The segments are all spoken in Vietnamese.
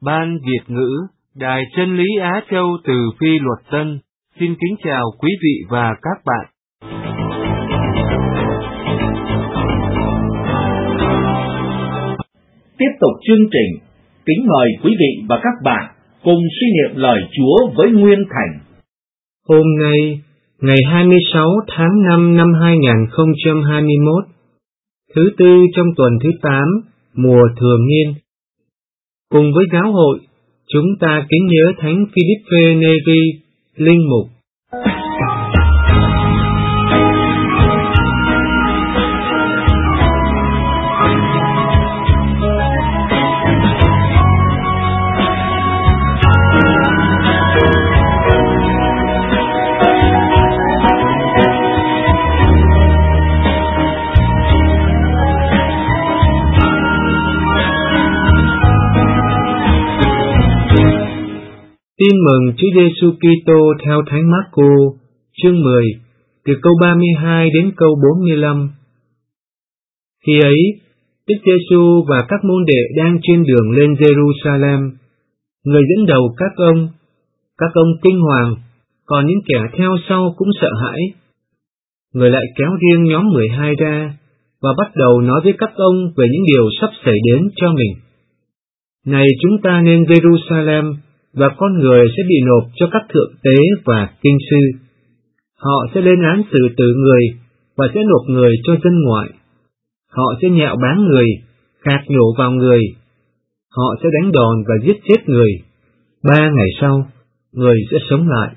Ban Việt ngữ, Đài Chân lý Á Châu từ Phi Luật Tân, xin kính chào quý vị và các bạn. Tiếp tục chương trình, kính mời quý vị và các bạn cùng suy niệm lời Chúa với Nguyên Thành. Hôm nay, ngày 26 tháng 5 năm 2021, thứ tư trong tuần thứ 8, mùa thường niên. Cùng với giáo hội, chúng ta kính nhớ Thánh Philippe Neri, linh mục. Tin mừng Chúa Giêsu Kitô theo Thánh Mác-cô, chương 10, từ câu 32 đến câu 45. Khi ấy, Đức Giêsu và các môn đệ đang trên đường lên Jerusalem. Người dẫn đầu các ông kinh hoàng, còn những kẻ theo sau cũng sợ hãi. Người lại kéo riêng nhóm 12 ra, và bắt đầu nói với các ông về những điều sắp xảy đến cho mình. Này, chúng ta nên Jerusalem, và con người sẽ bị nộp cho các thượng tế và kinh sư. Họ sẽ lên án xử tử người, và sẽ nộp người cho dân ngoại. Họ sẽ nhạo báng người, khạc nhổ vào người. Họ sẽ đánh đòn và giết chết người. 3 ngày sau, người sẽ sống lại.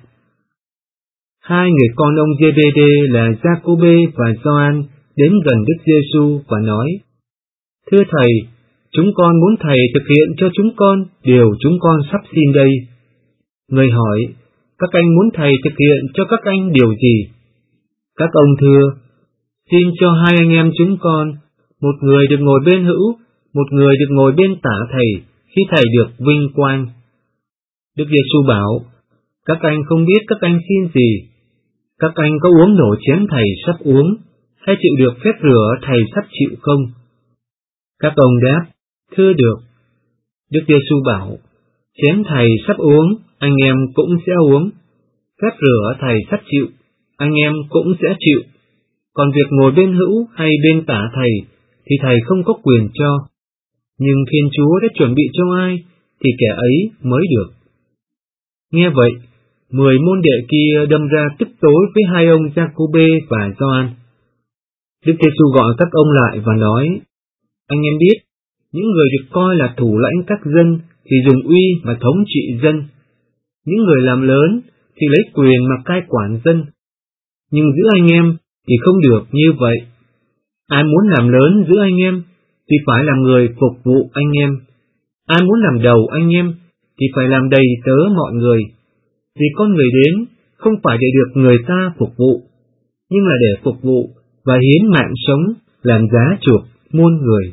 2 người con ông Giê-bê-đê là Gia-cô-bê và Gioan đến gần Đức Giêsu và nói: Thưa Thầy, chúng con muốn Thầy thực hiện cho chúng con điều chúng con sắp xin đây. Người hỏi: Các anh muốn Thầy thực hiện cho các anh điều gì? Các ông thưa: Xin cho 2 anh em chúng con, một người được ngồi bên hữu, một người được ngồi bên tả Thầy khi Thầy được vinh quang. Đức Giêsu bảo: Các anh không biết các anh xin gì. Các anh có uống nổi chén Thầy sắp uống, hay chịu được phép rửa Thầy sắp chịu không? Các ông đáp: Thưa được. Đức Giêsu bảo: Chén Thầy sắp uống, anh em cũng sẽ uống. Phép rửa Thầy sắp chịu, anh em cũng sẽ chịu. Còn việc ngồi bên hữu hay bên tả Thầy thì Thầy không có quyền cho. Nhưng Thiên Chúa đã chuẩn bị cho ai thì kẻ ấy mới được. Nghe vậy, 10 môn đệ kia đâm ra tức tối với 2 ông Gia-cô-bê và Gioan. Đức Giêsu gọi các ông lại và nói: Anh em biết, những người được coi là thủ lãnh các dân thì dùng uy mà thống trị dân. Những người làm lớn thì lấy quyền mà cai quản dân. Nhưng giữa anh em thì không được như vậy. Ai muốn làm lớn giữa anh em thì phải làm người phục vụ anh em. Ai muốn làm đầu anh em thì phải làm đầy tớ mọi người. Vì con người đến không phải để được người ta phục vụ, nhưng là để phục vụ và hiến mạng sống làm giá chuộc muôn người.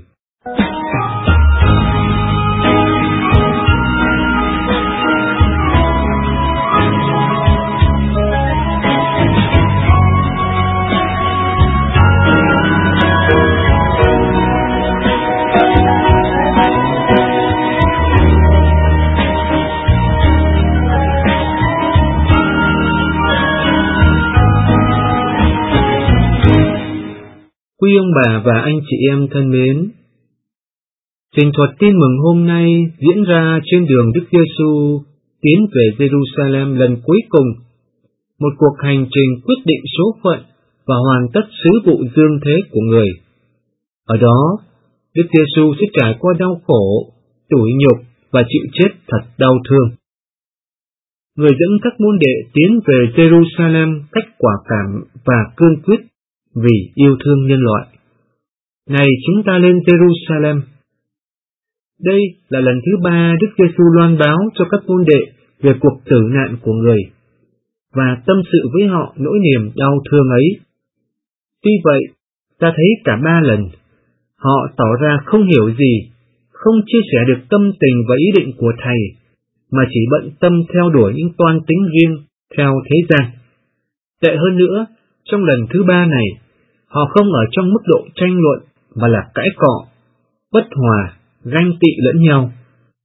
Quý ông bà và anh chị em thân mến, trình thuật tin mừng hôm nay diễn ra trên đường Đức Giêsu tiến về Jerusalem lần cuối cùng, một cuộc hành trình quyết định số phận và hoàn tất sứ vụ dương thế của người. Ở đó, Đức Giêsu sẽ trải qua đau khổ, tủi nhục và chịu chết thật đau thương. Người dẫn các môn đệ tiến về Jerusalem cách quả cảm và cương quyết vì yêu thương nhân loại. Này, chúng ta lên Jerusalem. Đây là lần thứ 3 Đức Giêsu loan báo cho các môn đệ về cuộc tử nạn của người, và tâm sự với họ nỗi niềm đau thương ấy. Tuy vậy, ta thấy cả 3 lần, họ tỏ ra không hiểu gì, không chia sẻ được tâm tình và ý định của Thầy, mà chỉ bận tâm theo đuổi những toan tính riêng theo thế gian. Tệ hơn nữa, trong lần thứ 3 này, họ không ở trong mức độ tranh luận mà là cãi cọ, bất hòa, ganh tị lẫn nhau.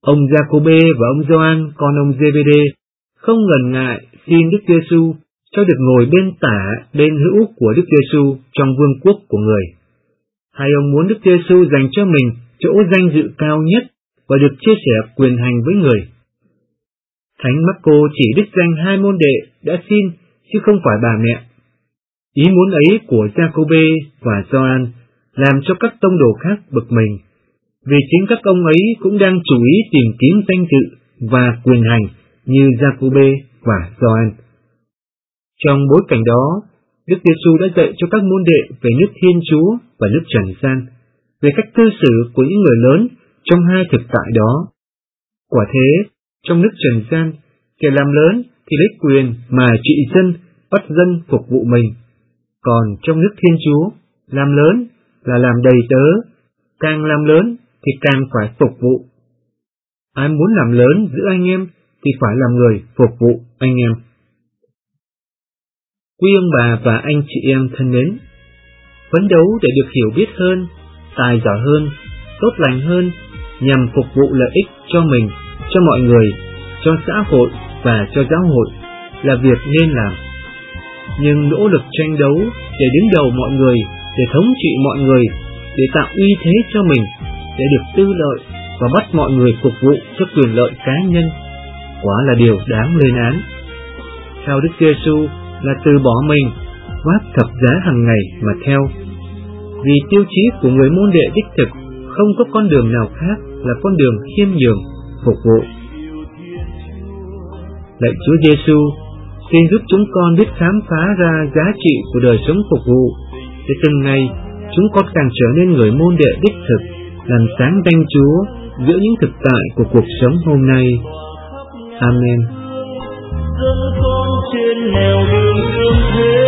Ông Giacôbê và ông Gioan con ông Zebede không ngần ngại xin Đức Giêsu cho được ngồi bên tả bên hữu của Đức Giêsu trong vương quốc của người. Hai ông muốn Đức Giêsu dành cho mình chỗ danh dự cao nhất và được chia sẻ quyền hành với người. Thánh Marco chỉ đích danh 2 môn đệ đã xin, chứ không phải bà mẹ. Ý muốn ấy của Giacôbê và Gioan làm cho các tông đồ khác bực mình, vì chính các ông ấy cũng đang chú ý tìm kiếm danh dự và quyền hành như Giacôbê và Gioan. Trong bối cảnh đó, Đức Giêsu đã dạy cho các môn đệ về nước Thiên Chúa và nước trần gian, về cách cư xử của những người lớn trong hai thực tại đó. Quả thế, trong nước trần gian, kẻ làm lớn thì lấy quyền mà trị dân, bắt dân phục vụ mình. Còn trong nước Thiên Chúa, làm lớn là làm đầy tớ, càng làm lớn thì càng phải phục vụ. Ai muốn làm lớn giữa anh em thì phải làm người phục vụ anh em. Quý ông bà và anh chị em thân mến, phấn đấu để được hiểu biết hơn, tài giỏi hơn, tốt lành hơn, nhằm phục vụ lợi ích cho mình, cho mọi người, cho xã hội và cho giáo hội là việc nên làm. Nhưng nỗ lực tranh đấu để đứng đầu mọi người, để thống trị mọi người, để tạo uy thế cho mình, để được tư lợi và bắt mọi người phục vụ cho quyền lợi cá nhân, quả là điều đáng lên án. Theo Đức Giêsu là từ bỏ mình, vác thập giá hàng ngày mà theo. Vì tiêu chí của người môn đệ đích thực không có con đường nào khác là con đường khiêm nhường, phục vụ. Lạy Chúa Giêsu, xin giúp chúng con biết khám phá ra giá trị của đời sống phục vụ, để từng ngày chúng con càng trở nên người môn đệ đích thực, làm sáng danh Chúa giữa những thực tại của cuộc sống hôm nay. Amen. Dẫn con trên nẻo đường thương thế,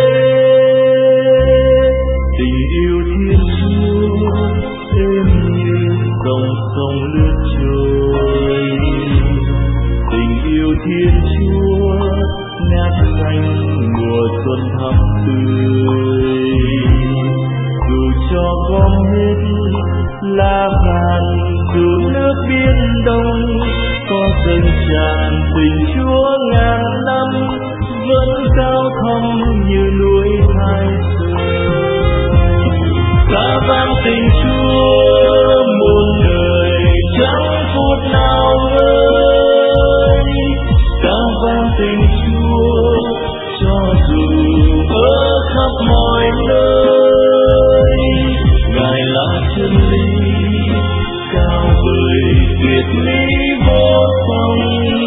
tình yêu Thiên Chúa êm như dòng sông lướt trôi, tình yêu Thiên Chúa ngát xanh mùa xuân thắm tươi. Dù cho gom hết lá vàng, dù nước biển đông có dâng tràn, tình Chúa ngàn năm vẫn cao thâm như núi Thái Sơn. Ca vang tình Chúa muôn đời chẳng phút nào ngơi, ca vang tình Chúa cho dù ở khắp mọi nơi. Ngài là chân lý cao vời tuyệt mỹ vô song,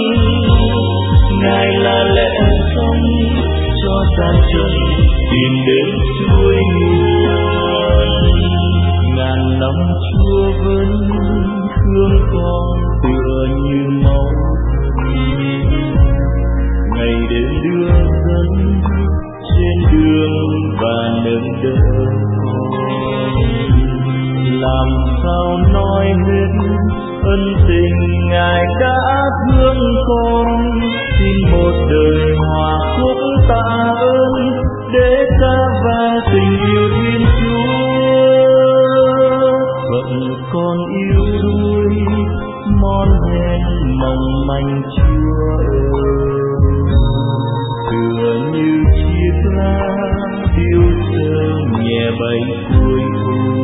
Ngài là lẽ sống cho gian trần tìm đến suối nguồn. Ngàn năm Chúa vẫn thương con tựa như máu, ngày đêm đưa dẫn trên đường và nâng đỡ con. Làm sao nói hết ân tình Ngài đã thương con, xin một đời hòa khúc tạ ơn để ca vang tình yêu Thiên Chúa. Phận con yêu đuối mòn hèn mong manh Chúa ơi, tựa như chiếc lá điêu sơ nhẹ bay cuối thu.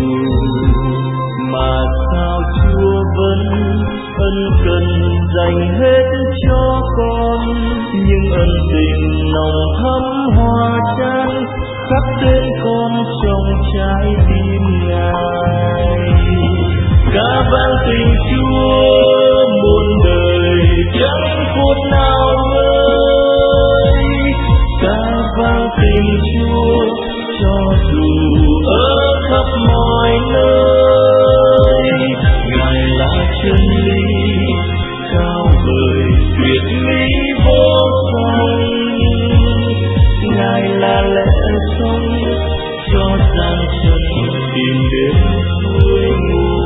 Mà sao Chúa vẫn ân cần dành hết cho con, nhưng ân tình nồng thắm hòa chan khắc tên con trong trái tim Ngài. Ca vang tình Chúa muôn đời chẳng phút nào ngơi, ca vang tình Chúa cho dù ở khắp mọi nơi. Ngài là chân lý cao vời tuyệt mỹ vô song, Ngài là lẽ sống cho gian trần tìm đến suối nguồn.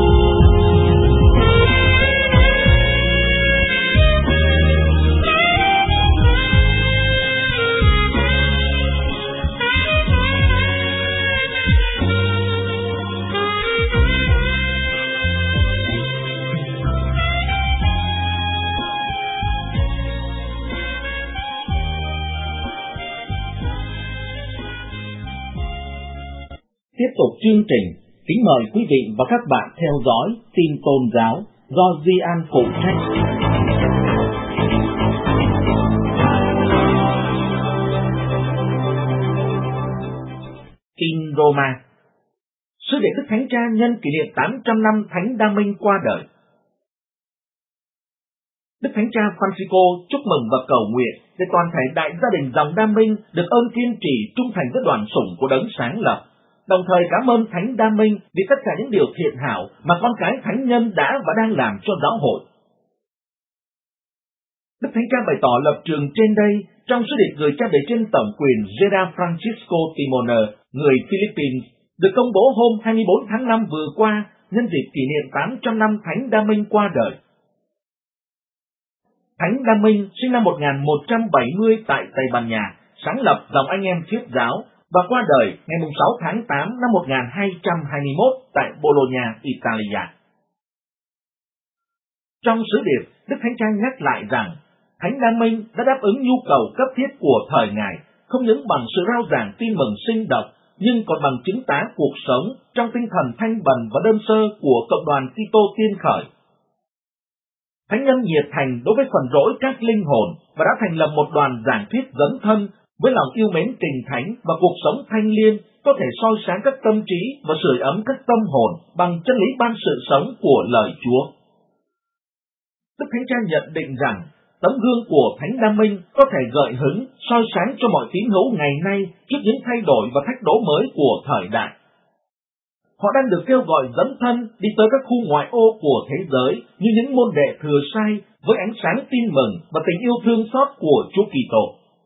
tiếp tục chương trình, kính mời quý vị và các bạn theo dõi tin tôn giáo do Di An phụ trách. Tin Roma. Sứ điệp Đức Thánh Cha nhân kỷ niệm 800 năm Thánh Đa Minh qua đời. Đức Thánh Cha Francisco chúc mừng và cầu nguyện để toàn thể đại gia đình dòng Đa Minh được ơn kiên trì trung thành với đoàn sủng của Đấng sáng lập, đồng thời cảm ơn Thánh Đa Minh vì tất cả những điều thiện hảo mà con cái thánh nhân đã và đang làm cho giáo hội. Đức Thánh Cha bày tỏ lập trường trên đây trong sứ điệp gửi cha bề trên tổng quyền Gerard Francisco Timoner, người Philippines, được công bố hôm 24 tháng 5 vừa qua nhân dịp kỷ niệm 800 năm Thánh Đa Minh qua đời. Thánh Đa Minh sinh năm 1170 tại Tây Ban Nha, sáng lập dòng anh em Thuyết giáo và qua đời ngày 6 tháng 8 năm 1221 tại Bologna, Italia. Trong sứ điệp, Đức Thánh Cha nhắc lại rằng Thánh Đa Minh đã đáp ứng nhu cầu cấp thiết của thời Ngài, không những bằng sự rao giảng tin mừng sinh động, nhưng còn bằng chứng tá cuộc sống trong tinh thần thanh bần và đơn sơ của cộng đoàn Kitô tiên khởi. Thánh nhân nhiệt thành đối với phần rỗi các linh hồn và đã thành lập một đoàn giảng thuyết dấn thân với lòng yêu mến tình thánh và cuộc sống thanh liêm, có thể soi sáng các tâm trí và sưởi ấm các tâm hồn bằng chân lý ban sự sống của lời Chúa. Đức Thánh Cha nhận định rằng tấm gương của Thánh Đa Minh có thể gợi hứng, soi sáng cho mọi tín hữu ngày nay trước những thay đổi và thách đố mới của thời đại. Họ đang được kêu gọi dấn thân đi tới các khu ngoại ô của thế giới như những môn đệ thừa sai với ánh sáng tin mừng và tình yêu thương xót của Chúa Kitô.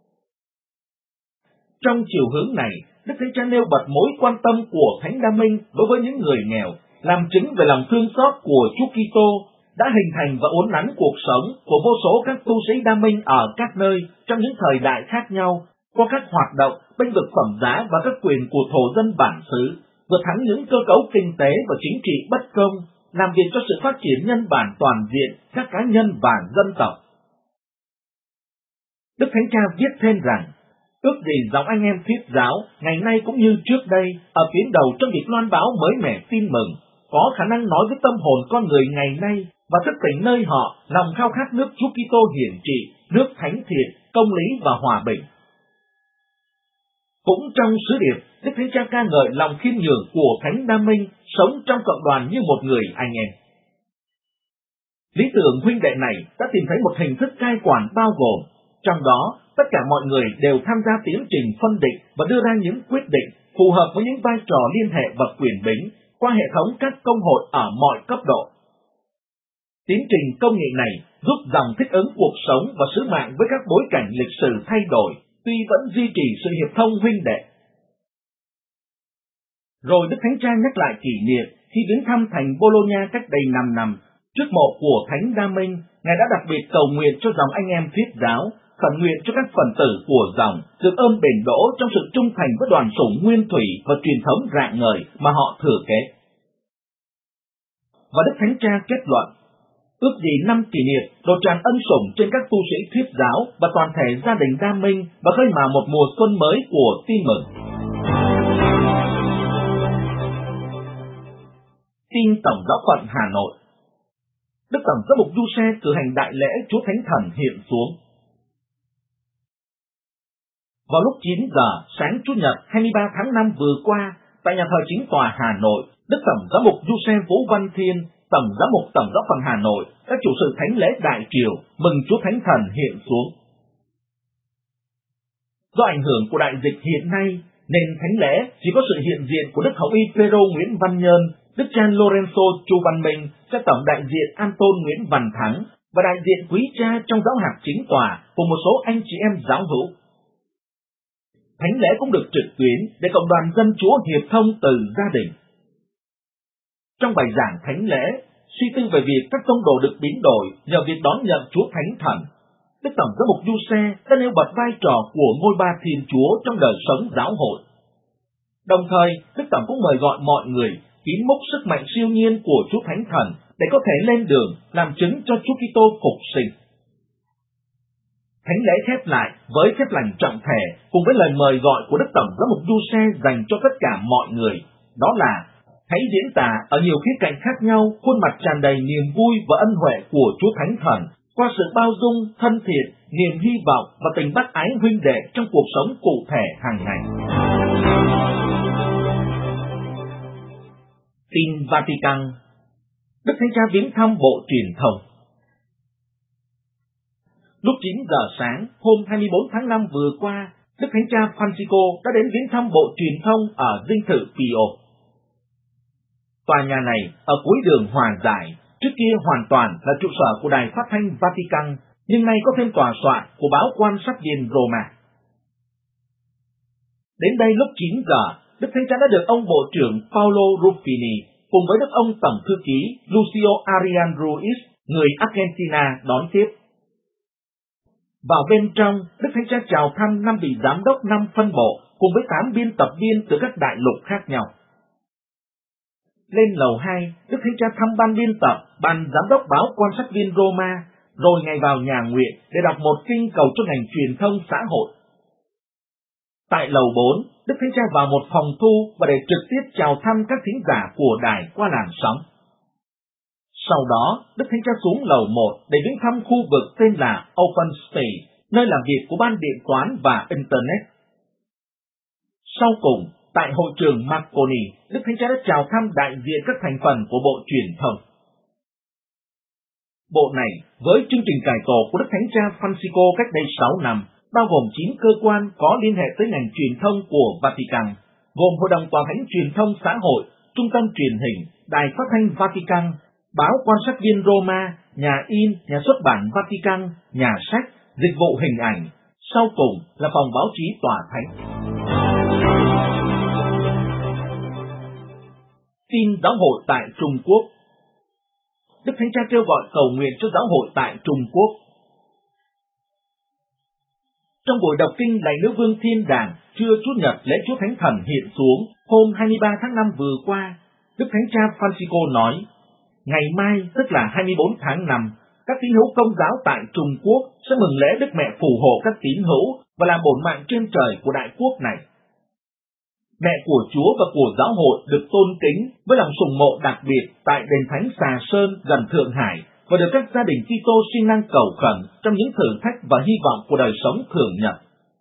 Trong chiều hướng này, Đức Thánh Cha nêu bật mối quan tâm của Thánh Đa Minh đối với những người nghèo, làm chứng về lòng thương xót của Chúa Kitô đã hình thành và uốn nắn cuộc sống của vô số các tu sĩ Đa Minh ở các nơi trong những thời đại khác nhau qua các hoạt động bênh vực phẩm giá và các quyền của thổ dân bản xứ, vượt thắng những cơ cấu kinh tế và chính trị bất công, làm việc cho sự phát triển nhân bản toàn diện các cá nhân và dân tộc. Đức Thánh Cha viết thêm rằng, ước gì dòng anh em Thuyết giáo ngày nay cũng như trước đây ở tuyến đầu trong việc loan báo mới mẻ tin mừng, có khả năng nói với tâm hồn con người ngày nay và thức tỉnh nơi họ lòng khao khát nước Chúa Kitô hiển trị, nước thánh thiện, công lý và hòa bình. Cũng trong sứ điệp, Đức Thánh Cha ca ngợi lòng khiêm nhường của Thánh Đa Minh sống trong cộng đoàn như một người anh em. Lý tưởng huynh đệ này đã tìm thấy một hình thức cai quản bao gồm, trong đó tất cả mọi người đều tham gia tiến trình phân định và đưa ra những quyết định phù hợp với những vai trò liên hệ và quyền bính qua hệ thống các công hội ở mọi cấp độ. Tiến trình công nghệ này giúp dòng thích ứng cuộc sống và sứ mạng với các bối cảnh lịch sử thay đổi, tuy vẫn duy trì sự hiệp thông huynh đệ. Rồi Đức Thánh Cha nhắc lại kỷ niệm khi viếng thăm thành Bologna cách đây 5 năm, trước mộ của Thánh Đa Minh, Ngài đã đặc biệt cầu nguyện cho dòng anh em Thuyết giáo, khẩn nguyện cho các phần tử của dòng được ơn bền đỗ trong sự trung thành với đoàn sủng nguyên thủy và truyền thống rạng ngời mà họ thừa kế. Và Đức Thánh Cha kết luận, ước gì năm kỷ niệm đổ tràn ân sủng trên các tu sĩ Thuyết giáo và toàn thể gia đình Đa Minh và khơi mào một mùa xuân mới của tin mừng. Tin Tổng giáo phận Hà Nội. Đức Tổng giám mục Du Xe cử hành đại lễ Chúa Thánh Thần hiện xuống. Vào lúc 9 giờ sáng Chủ nhật 23 tháng 5 vừa qua, tại nhà thờ Chính tòa Hà Nội, Đức Tổng giám mục Du Xe Vũ Văn Thiên, Tổng giám mục Tổng giáo phận Hà Nội đã chủ sự thánh lễ đại triều mừng Chúa Thánh Thần hiện xuống. Do ảnh hưởng của đại dịch hiện nay, nên thánh lễ chỉ có sự hiện diện của Đức Hậu y Pedro Nguyễn Văn Nhân, Đức cha Lorenzo Chu Văn Minh, cha tổng đại diện Anton Nguyễn Văn Thắng và đại diện quý cha trong giáo hạt Chính tòa cùng một số anh chị em giáo hữu. Thánh lễ cũng được trực tuyến để cộng đoàn dân Chúa hiệp thông từ gia đình. Trong bài giảng thánh lễ, suy tư về việc các tông đồ được biến đổi nhờ việc đón nhận Chúa Thánh Thần, Đức Tổng giám mục Du Xe đã nêu bật vai trò của ngôi ba Thiên Chúa trong đời sống giáo hội. Đồng thời, Đức Tổng cũng mời gọi mọi người kín múc sức mạnh siêu nhiên của Chúa Thánh Thần để có thể lên đường làm chứng cho Chúa Kitô phục sinh. Thánh lễ khép lại với phép lành trọng thể cùng với lời mời gọi của Đức Tổng giám mục Du Xe dành cho tất cả mọi người, đó là hãy diễn tả ở nhiều khía cạnh khác nhau khuôn mặt tràn đầy niềm vui và ân huệ của Chúa Thánh Thần qua sự bao dung, thân thiện, niềm hy vọng và tình bác ái huynh đệ trong cuộc sống cụ thể hàng ngày. Tin Vatican. Đức Thánh Cha viếng thăm Bộ Truyền thông. Lúc 9 giờ sáng hôm 24 tháng 5 vừa qua, Đức Thánh Cha Francisco đã đến viếng thăm Bộ Truyền thông ở dinh thự Pio. Tòa nhà này ở cuối đường Hòa Giải, trước kia hoàn toàn là trụ sở của Đài Phát thanh Vatican, nhưng nay có thêm tòa soạn của báo Quan sát viên Roma. Đến đây lúc 9 giờ, Đức Thánh Cha đã được ông Bộ trưởng Paolo Ruffini cùng với Đức ông Tổng thư ký Lucio Arian Ruiz, người Argentina, đón tiếp. Vào bên trong, Đức Thánh Cha chào thăm 5 vị giám đốc 5 phân bộ cùng với 8 biên tập viên từ các đại lục khác nhau. Lên lầu 2, Đức Thánh Cha thăm ban biên tập, ban giám đốc báo Quan sát viên Roma, rồi ngày vào nhà nguyện để đọc một kinh cầu cho ngành truyền thông xã hội. Tại lầu 4, Đức Thánh Cha vào một phòng thu và để trực tiếp chào thăm các thính giả của đài qua làn sóng. Sau đó, Đức Thánh Cha xuống lầu 1 để viếng thăm khu vực tên là Open Space, nơi làm việc của ban điện toán và Internet. Sau cùng, tại hội trường Marconi, Đức Thánh Cha đã chào thăm đại diện các thành phần của Bộ Truyền thông. Bộ này, với chương trình cải tổ của Đức Thánh Cha Francisco cách đây 6 năm, bao gồm 9 cơ quan có liên hệ tới ngành truyền thông của Vatican, gồm Hội đồng Tòa thánh Truyền thông xã hội, Trung tâm Truyền hình, Đài Phát thanh Vatican, báo Quan sát viên Roma, nhà in, nhà xuất bản Vatican, nhà sách, dịch vụ hình ảnh. Sau cùng là phòng báo chí Tòa thánh. Tin giáo hội tại Trung Quốc. Đức Thánh Cha kêu gọi cầu nguyện cho giáo hội tại Trung Quốc. Trong buổi đọc kinh lạy Nữ Vương Thiên Đàng, trưa Chủ nhật lễ Chúa Thánh Thần hiện xuống hôm 23 tháng 5 vừa qua, Đức Thánh Cha Francisco nói, ngày mai, tức là 24 tháng 5, các tín hữu Công giáo tại Trung Quốc sẽ mừng lễ Đức Mẹ phù hộ các tín hữu và làm bổn mạng trên trời của đại quốc này. Mẹ của Chúa và của giáo hội được tôn kính với lòng sùng mộ đặc biệt tại đền thánh Xà Sơn gần Thượng Hải và được các gia đình Kitô siêng năng cầu khẩn trong những thử thách và hy vọng của đời sống thường nhật.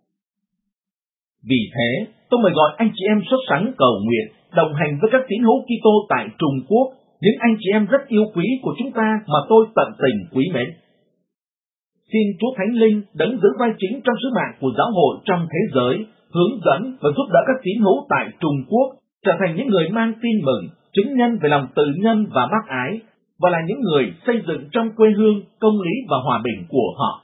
Vì thế, tôi mời gọi anh chị em xuất sắng cầu nguyện, đồng hành với các tín hữu Kitô tại Trung Quốc, những anh chị em rất yêu quý của chúng ta mà tôi tận tình quý mến. Xin Chúa Thánh Linh đấng giữ vai chính trong sứ mạng của giáo hội trong thế giới, hướng dẫn và giúp đỡ các tín hữu tại Trung Quốc trở thành những người mang tin mừng, chứng nhân về lòng từ nhân và bác ái, và là những người xây dựng trong quê hương công lý và hòa bình của họ.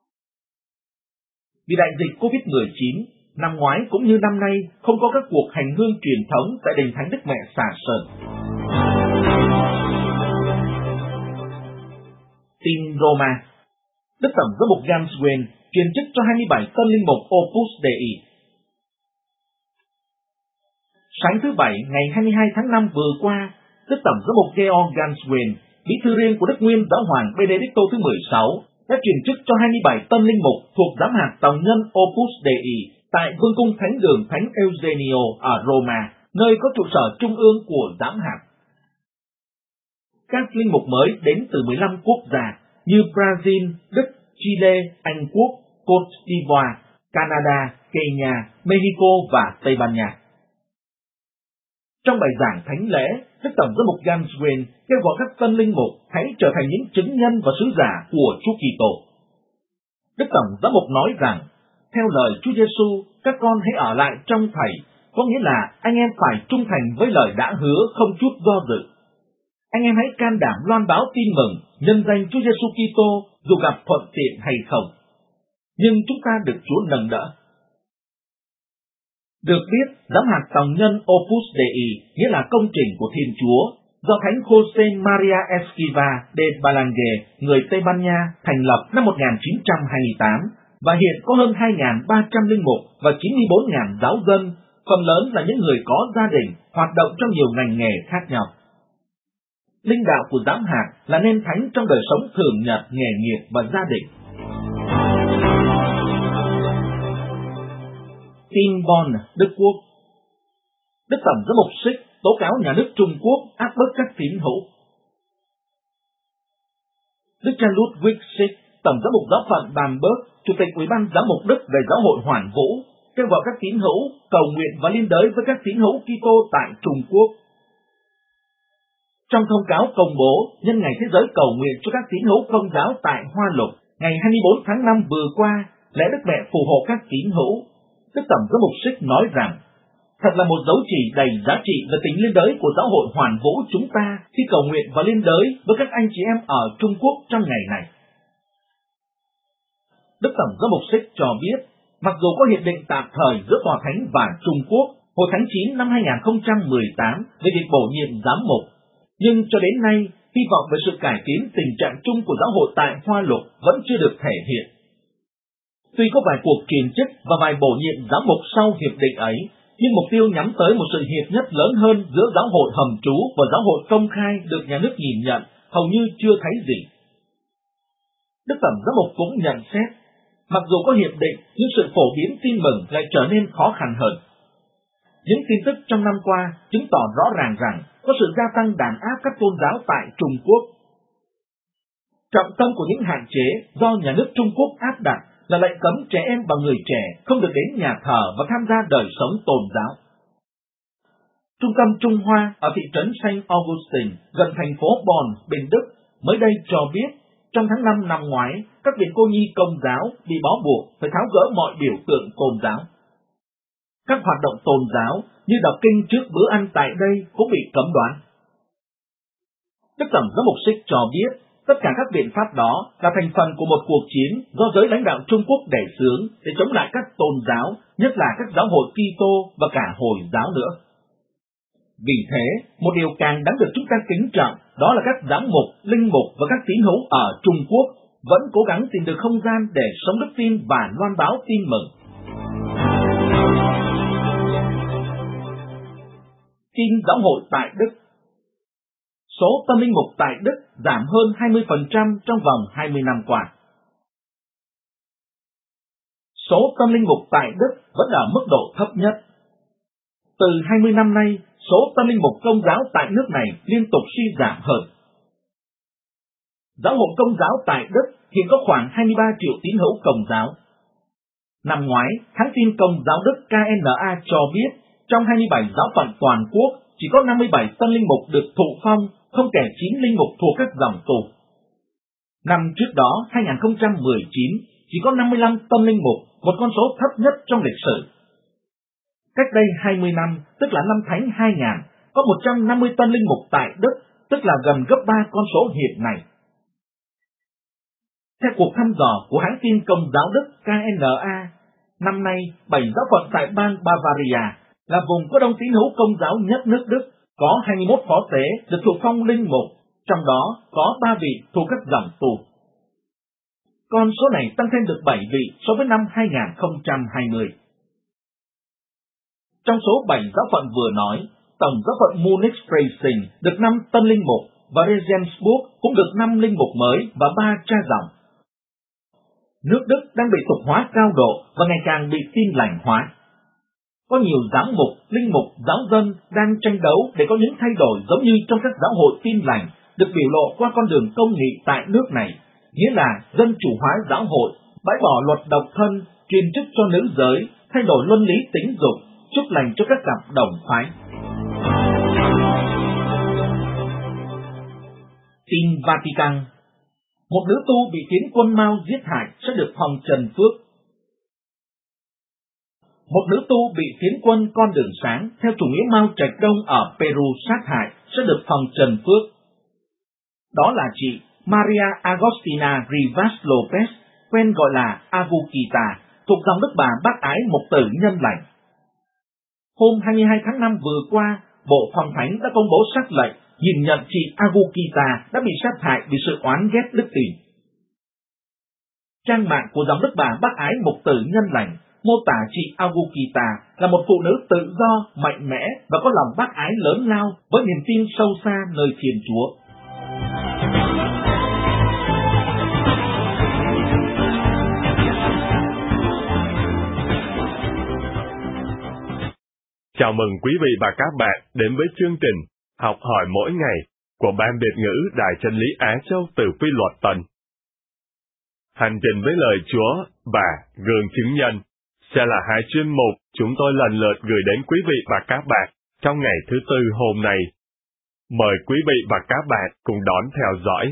Vì đại dịch COVID-19, năm ngoái cũng như năm nay không có các cuộc hành hương truyền thống tại đền thánh Đức Mẹ Xà Sơn. Tin Roma. Đức Tổng giám mục Ganswen truyền chức cho 27 tân linh mục Opus Dei. Sáng thứ Bảy ngày 22 tháng 5 vừa qua, Đức Tổng giám mục Georg Ganswen, bí thư riêng của Đức Nguyên Giáo hoàng Benedicto thứ 16, đã truyền chức cho 27 tân linh mục thuộc giám hạt tòng nhân Opus Dei tại Vương cung Thánh đường Thánh Eugenio ở Roma, nơi có trụ sở trung ương của giám hạt. Các linh mục mới đến từ 15 quốc gia như Brazil, Đức, Chile, Anh Quốc, Côte d'Ivoire, Canada, Kenya, Mexico và Tây Ban Nha. Trong bài giảng thánh lễ, Đức Tổng giám mục Ganswen kêu gọi các tân linh mục hãy trở thành những chứng nhân và sứ giả của Chúa Kitô. Đức Tổng giám mục nói rằng, theo lời Chúa Giêsu, các con hãy ở lại trong Thầy, có nghĩa là anh em phải trung thành với lời đã hứa không chút do dự. Anh em hãy can đảm loan báo tin mừng, nhân danh Chúa Giêsu Kitô dù gặp thuận tiện hay không. Nhưng chúng ta được Chúa nâng đỡ. Được biết, giám hạt tòng nhân Opus Dei nghĩa là công trình của Thiên Chúa, do Thánh José María Esquiva de Balaguer, người Tây Ban Nha, thành lập năm 1928, và hiện có hơn 2.300 linh mục và 94.000 giáo dân, phần lớn là những người có gia đình, hoạt động trong nhiều ngành nghề khác nhau. Linh đạo của giám hạt là nền thánh trong đời sống thường nhật, nghề nghiệp và gia đình. Tin Bonn, Đức Quốc. Đức Tổng giám mục Sixch tố cáo nhà nước Trung Quốc áp bức các tín hữu. Đức cha Ludwig Schick, tổng giám mục giáo phận Bamberg, chủ tịch Ủy ban giám mục Đức về giáo hội Hoàn Vũ, kêu gọi các tín hữu cầu nguyện và liên đới với các tín hữu Kitô tại Trung Quốc. Trong thông cáo công bố nhân ngày thế giới cầu nguyện cho các tín hữu Công giáo tại Hoa Lục, ngày 24 tháng 5 vừa qua, lễ Đức Mẹ phù hộ các tín hữu, Đức tổng giám mục Schick nói rằng, thật là một dấu chỉ đầy giá trị về tình liên đới của giáo hội Hoàn Vũ chúng ta khi cầu nguyện và liên đới với các anh chị em ở Trung Quốc trong ngày này. Đức tổng giám mục Schick cho biết, mặc dù có hiệp định tạm thời giữa Tòa Thánh và Trung Quốc hồi tháng 9 năm 2018 về việc bổ nhiệm giám mục, nhưng cho đến nay, hy vọng về sự cải tiến tình trạng chung của giáo hội tại Hoa Lục vẫn chưa được thể hiện. Tuy có vài cuộc truyền chức và vài bổ nhiệm giám mục sau hiệp định ấy, nhưng mục tiêu nhắm tới một sự hiệp nhất lớn hơn giữa giáo hội hầm trú và giáo hội công khai được nhà nước nhìn nhận hầu như chưa thấy gì. Đức tổng giám mục cũng nhận xét, mặc dù có hiệp định nhưng sự phổ biến tin mừng lại trở nên khó khăn hơn. Những tin tức trong năm qua chứng tỏ rõ ràng rằng có sự gia tăng đàn áp các tôn giáo tại Trung Quốc. Trọng tâm của những hạn chế do nhà nước Trung Quốc áp đặt là lệnh cấm trẻ em và người trẻ không được đến nhà thờ và tham gia đời sống tôn giáo. Trung tâm Trung Hoa ở thị trấn Saint Augustine gần thành phố Bonn, bên Đức mới đây cho biết trong tháng 5 năm ngoái, các viện cô nhi Công giáo bị bó buộc phải tháo gỡ mọi biểu tượng tôn giáo. Các hoạt động tôn giáo như đọc kinh trước bữa ăn tại đây cũng bị cấm đoán. Đức tổng giám mục Schick cho biết, tất cả các biện pháp đó là thành phần của một cuộc chiến do giới lãnh đạo Trung Quốc đề xướng để chống lại các tôn giáo, nhất là các giáo hội Kitô và cả Hồi giáo nữa. Vì thế, một điều càng đáng được chúng ta kính trọng đó là các giám mục, linh mục và các tín hữu ở Trung Quốc vẫn cố gắng tìm được không gian để sống đức tin và loan báo tin mừng. Tin giáo hội tại Đức. Số tâm linh mục tại Đức giảm hơn 20% trong vòng 20 năm qua. Số tâm linh mục tại Đức vẫn ở mức độ thấp nhất. Từ 20 năm nay, số tâm linh mục Công giáo tại nước này liên tục suy giảm hơn. Giáo hội Công giáo tại Đức hiện có khoảng 23 triệu tín hữu Công giáo. Năm ngoái, hãng tin Công giáo Đức KNA cho biết, trong 27 giáo phận toàn quốc, chỉ có 57 tân linh mục được thụ phong, không kể 9 linh mục thuộc các dòng tù. Năm trước đó, 2019, chỉ có 55 tân linh mục, một con số thấp nhất trong lịch sử. Cách đây 20 năm, tức là năm Thánh 2000, có 150 tân linh mục tại Đức, tức là gần gấp 3 con số hiện nay. Theo cuộc thăm dò của hãng tin Công giáo Đức KNA, năm nay 7 giáo phận tại bang Bavaria là vùng có đông tín hữu Công giáo nhất nước Đức, có 21 phó tế được thụ phong linh mục, trong đó có 3 vị thuộc các dòng tù. Con số này tăng thêm được 7 vị so với năm 2020. Trong số 7 giáo phận vừa nói, tổng giáo phận Munich-Freising được 5 tân linh mục và Regensburg cũng được 5 linh mục mới và 3 cha dòng. Nước Đức đang bị tục hóa cao độ và ngày càng bị tin lành hóa. Có nhiều giám mục, linh mục, giáo dân đang tranh đấu để có những thay đổi giống như trong các giáo hội tin lành được biểu lộ qua con đường công nghị tại nước này, nghĩa là dân chủ hóa giáo hội, bãi bỏ luật độc thân, truyền chức cho nữ giới, thay đổi luân lý tính dục, chúc lành cho các cặp đồng phái. Tin Vatican. Một nữ tu bị tiến quân Mao giết hại sẽ được phong trần phước. Một nữ tu bị tiến quân con đường sáng theo chủ nghĩa Mao Trạch Đông ở Peru sát hại sẽ được phong trần phước. Đó là chị Maria Agostina Rivas Lopez, quen gọi là Aguquita, thuộc dòng Đức Bà Bác Ái Mục Tử Nhân Lành. Hôm 22 tháng 5 vừa qua, Bộ Phong Thánh đã công bố sắc lệnh nhìn nhận chị Aguquita đã bị sát hại vì sự oán ghét đức tin. Trang mạng của dòng Đức Bà Bác Ái Mục Tử Nhân Lành mô tả chị Aguquita là một phụ nữ tự do, mạnh mẽ và có lòng bác ái lớn lao với niềm tin sâu xa nơi Thiên Chúa. Chào mừng quý vị và các bạn đến với chương trình Học hỏi mỗi ngày của Ban Việt ngữ Đài Chân lý Á Châu từ Quy luật Tân. Hành trình với lời Chúa và gương chứng nhân sẽ là hai chuyên mục chúng tôi lần lượt gửi đến quý vị và các bạn trong ngày thứ Tư hôm nay. Mời quý vị và các bạn cùng đón theo dõi.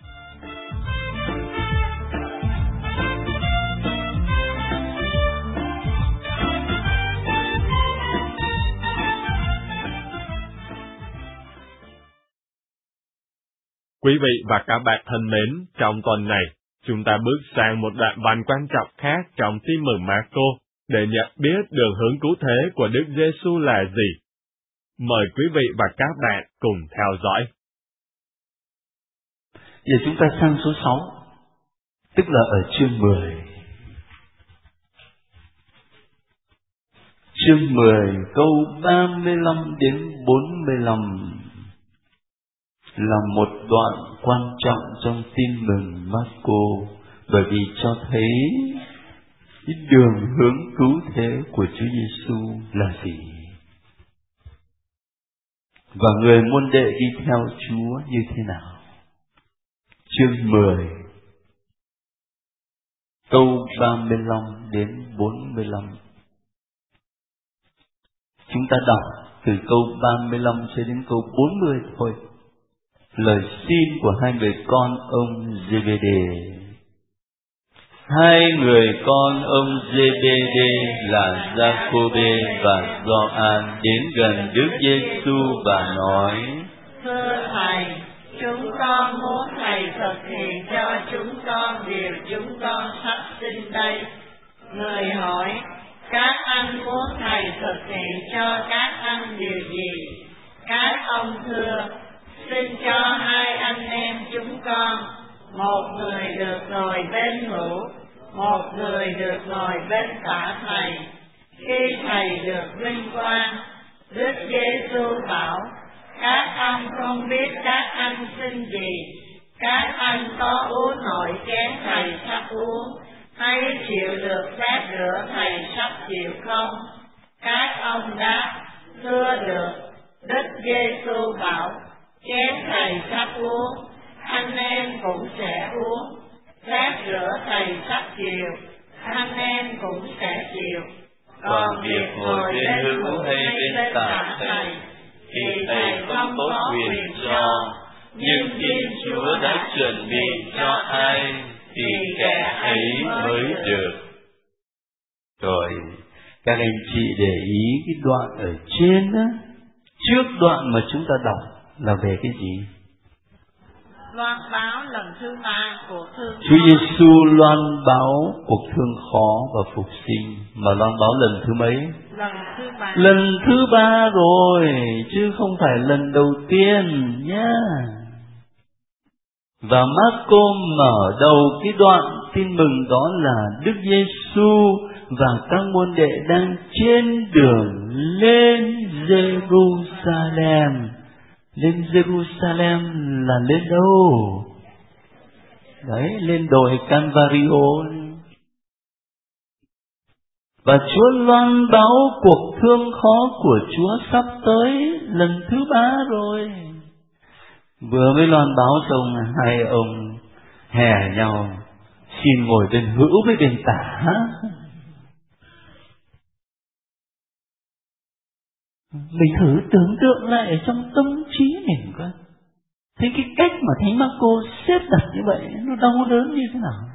Quý vị và các bạn thân mến, trong tuần này, chúng ta bước sang một đoạn văn quan trọng khác trong Tin mừng Marco để nhận biết đường hướng cứu thế của Đức Giêsu là gì. Mời quý vị và các bạn cùng theo dõi. Giờ chúng ta sang số 6, tức là ở chương 10. Chương 10 câu 35 đến 45 là một đoạn quan trọng trong Tin mừng Marco, bởi vì cho thấy cái đường hướng cứu thế của Chúa Giêsu là gì, và người môn đệ đi theo Chúa như thế nào. Chương 10 câu 35 đến 45. Chúng ta đọc từ câu 35 cho đến câu 40 thôi. Lời xin của hai người con ông Giê-bê-đê. Hai người con ông Giê-bê-đê là Gia-cô-bê và Gioan đến gần Đức Giêsu và nói: Thưa Thầy, chúng con muốn Thầy thực hiện cho chúng con điều chúng con sắp xin đây. Người hỏi: các anh muốn Thầy thực hiện cho các anh điều gì? Các ông thưa: xin cho hai anh em chúng con, một người được ngồi bên hữu, một người được ngồi bên tả Thầy, khi Thầy được vinh quang. Đức Giêsu bảo: các ông không biết các anh xin gì. Các anh có uống nổi chén Thầy sắp uống, hay chịu được phép rửa Thầy sắp chịu không? Các ông đáp: thưa được. Đức Giêsu bảo: chén Thầy sắp uống, anh em cũng sẽ uống. Phép rửa Thầy sắp chịu, anh em cũng sẽ chịu. Còn việc ngồi bên hữu hay bên tả Thầy thì Thầy không có quyền cho, nhưng Thiên Chúa đã chuẩn bị cho ai thì kẻ ấy mới được. Rồi, các anh chị để ý cái đoạn ở trên đó, trước đoạn mà chúng ta đọc là về cái gì? Loan báo lần thứ 3 của thương khó. Chúa Giêsu loan báo cuộc thương khó và phục sinh, mà loan báo lần thứ mấy? Lần thứ 3. Lần thứ 3 rồi, chứ không phải lần đầu tiên nhá. Và Marco mở đầu cái đoạn tin mừng đó là Đức Giêsu và các môn đệ đang trên đường lên Jerusalem. Lên Jerusalem là lên đâu? Đấy, lên đồi Calvario. Và Chúa loan báo cuộc thương khó của Chúa sắp tới lần thứ 3 rồi. Vừa mới loan báo xong, hai ông hè nhau xin ngồi bên hữu với bên tả. Mình thử tưởng tượng lại ở trong tâm trí mình coi, thấy cái cách mà Thánh Marco xếp đặt như vậy nó đau đớn như thế nào.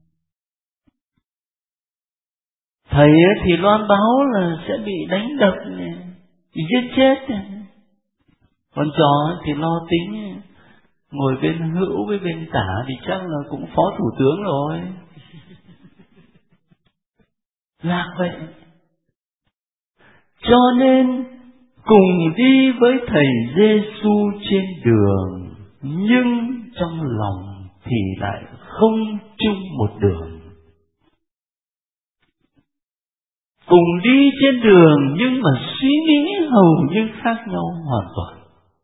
Thầy thì loan báo là sẽ bị đánh đập này, bị giết chết này. Con chó thì lo tính ngồi bên hữu với bên tả thì chắc là cũng phó thủ tướng rồi. Là vậy. Cho nên cùng đi với Thầy Giêsu trên đường, nhưng trong lòng thì lại không chung một đường. Cùng đi trên đường nhưng mà suy nghĩ hầu như khác nhau hoàn toàn.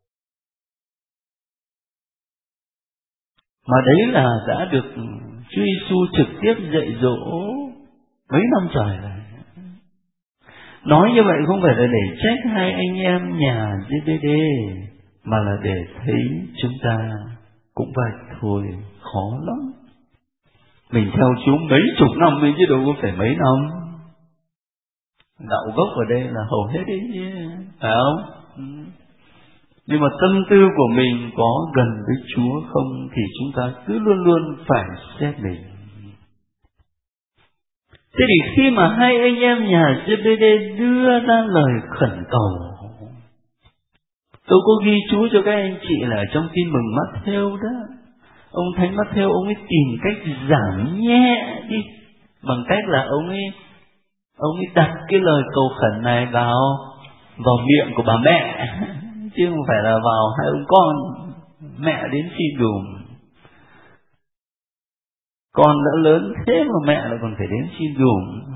Mà đấy là đã được Chúa Giêsu trực tiếp dạy dỗ mấy năm trời rồi. Nói như vậy không phải là để trách hai anh em nhà GBD, mà là để thấy chúng ta cũng vậy thôi, khó lắm. Mình theo Chúa mấy chục năm chứ đâu có phải mấy năm. Đạo gốc ở đây là hầu hết đấy chứ, phải không? Nhưng mà tâm tư của mình có gần với Chúa không thì chúng ta cứ luôn luôn phải xét mình. Thế thì khi mà hai anh em nhà GBD đưa ra lời khẩn cầu, tôi có ghi chú cho các anh chị là trong tin mừng Matthew đó, ông Thánh Matthew ông ấy tìm cách giảm nhẹ đi bằng cách là ông ấy đặt cái lời cầu khẩn này vào miệng của bà mẹ, chứ không phải là vào hai ông con. Mẹ đến xin dùm, con đã lớn thế mà mẹ lại còn phải đến xin dùm.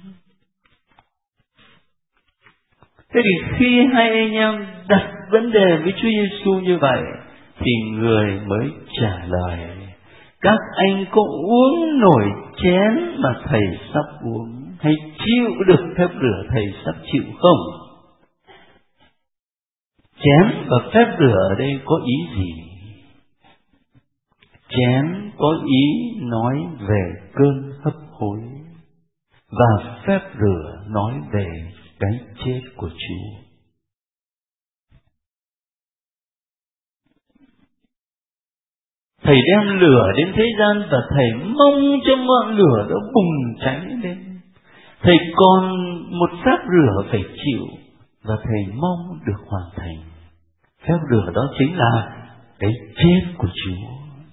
Thế thì khi hai anh em đặt vấn đề với Chúa Giêsu như vậy thì người mới trả lời: các anh có uống nổi chén mà thầy sắp uống, hay chịu được phép rửa thầy sắp chịu không? Chén và phép rửa ở đây có ý gì? Chén có ý nói về cơn hấp hối, và phép rửa nói về cái chết của Chúa. Thầy đem lửa đến thế gian và thầy mong cho ngọn lửa đó bùng cháy lên. Thầy còn một phép rửa phải chịu và thầy mong được hoàn thành. Phép rửa đó chính là cái chết của Chúa.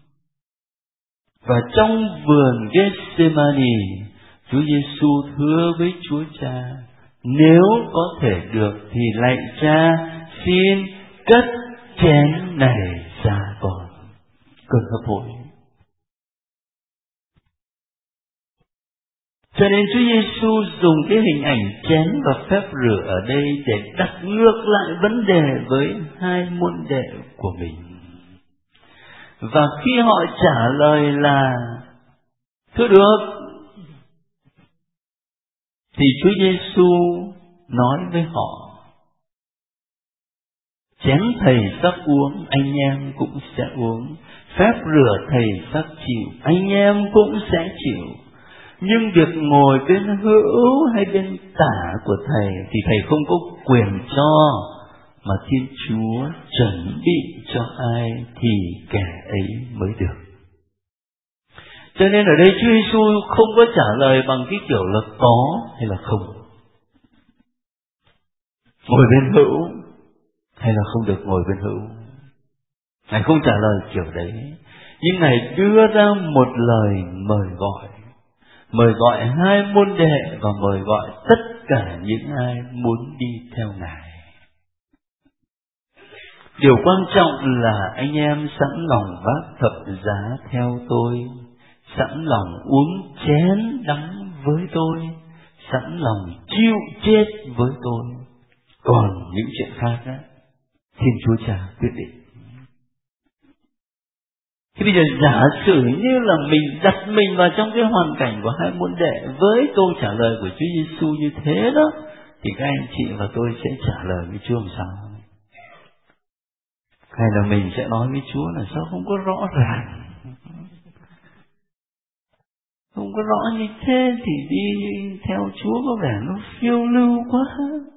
Và trong vườn Gethsemane, Chúa Giêsu thưa với Chúa Cha: nếu có thể được thì lạy Cha, xin cất chén này ra con. Cơn hấp hối. Cho nên Chúa Giêsu dùng cái hình ảnh chén và phép rửa ở đây để đặt ngược lại vấn đề với hai môn đệ của mình. Và khi họ trả lời là thưa được, thì Chúa Giêsu nói với họ: chén thầy sắp uống, anh em cũng sẽ uống. Phép rửa thầy sắp chịu, anh em cũng sẽ chịu. Nhưng việc ngồi bên hữu hay bên tả của thầy thì thầy không có quyền cho, mà Thiên Chúa chuẩn bị cho ai thì kẻ ấy mới được. Cho nên ở đây Chúa Giêsu không có trả lời bằng cái kiểu là có hay là không, ngồi bên hữu hay là không được ngồi bên hữu. Ngài không trả lời kiểu đấy, nhưng Ngài đưa ra một lời mời gọi hai môn đệ và mời gọi tất cả những ai muốn đi theo Ngài. Điều quan trọng là anh em sẵn lòng vác thập giá theo tôi, sẵn lòng uống chén đắng với tôi, sẵn lòng chịu chết với tôi. Còn những chuyện khác á, Thiên Chúa Cha quyết định. Thì bây giờ giả sử như là mình đặt mình vào trong cái hoàn cảnh của hai môn đệ với câu trả lời của Chúa Giêsu như thế đó, thì các anh chị và tôi sẽ trả lời với Chúa làm sao? Hay là mình sẽ nói với Chúa là sao không có rõ ràng, không có rõ như thế thì đi theo Chúa có vẻ nó phiêu lưu quá.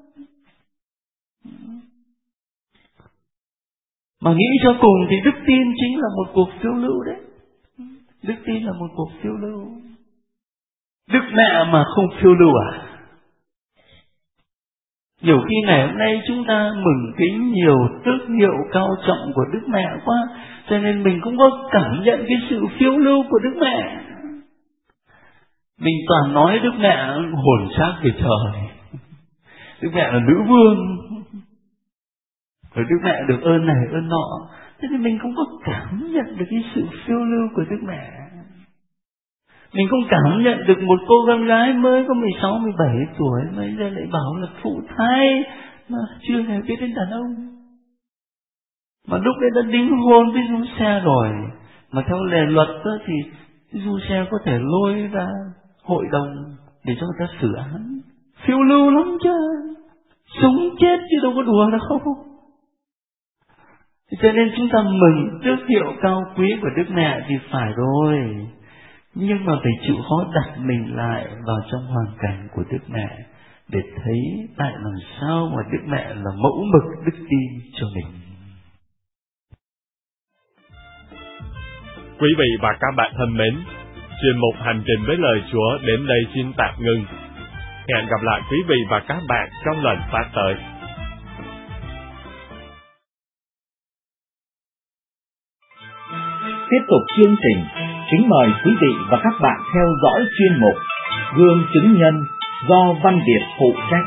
Mà nghĩ cho cùng thì đức tin chính là một cuộc phiêu lưu đấy. Đức tin là một cuộc phiêu lưu. Đức mẹ mà không phiêu lưu à? Nhiều khi ngày hôm nay chúng ta mừng kính nhiều tước hiệu cao trọng của Đức Mẹ quá, cho nên mình cũng có cảm nhận cái sự phiêu lưu của Đức Mẹ. Mình toàn nói Đức Mẹ hồn xác về trời, Đức Mẹ là nữ vương, rồi Đức Mẹ được ơn này ơn nọ. Thế nên mình cũng có cảm nhận được cái sự phiêu lưu của Đức Mẹ. Mình không cảm nhận được một cô con gái mới có 16, 17 tuổi mà giờ lại bảo là phụ thai mà chưa hề biết đến đàn ông. Mà lúc đấy đã đính hôn với Du-xe rồi. Mà theo lề luật đó thì Du-xe có thể lôi ra hội đồng để cho người ta xử án. phiêu lưu lắm chứ, sống chết chứ đâu có đùa đâu. Cho nên chúng ta mừng tước hiệu cao quý của Đức Mẹ thì phải rồi, nhưng mà phải chịu khó đặt mình lại vào trong hoàn cảnh của Đức Mẹ để thấy tại làm sao mà Đức Mẹ là mẫu mực đức tin cho mình. Quý vị và các bạn thân mến, chuyên mục Hành trình với lời Chúa đến đây xin tạm ngưng. Hẹn gặp lại quý vị và các bạn trong lần phát tới. Tiếp tục chương trình, kính mời quý vị và các bạn theo dõi chuyên mục Gương chứng nhân do Văn Việt phụ trách.